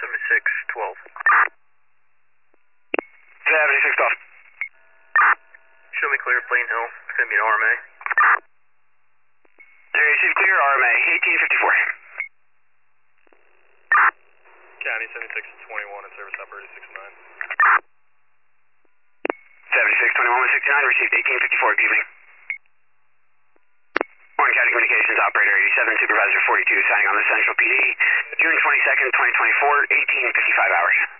7612. 7612. Show me clear, Plain Hill. It's going to be an RMA. Receive clear, RMA 1854. County 7621 and service operator 69. 7621 with 69, received 1854, good evening. Warren County Communications Operator 87, Supervisor 42, signing on the Central PD, June 22nd, 2024, 1855 hours.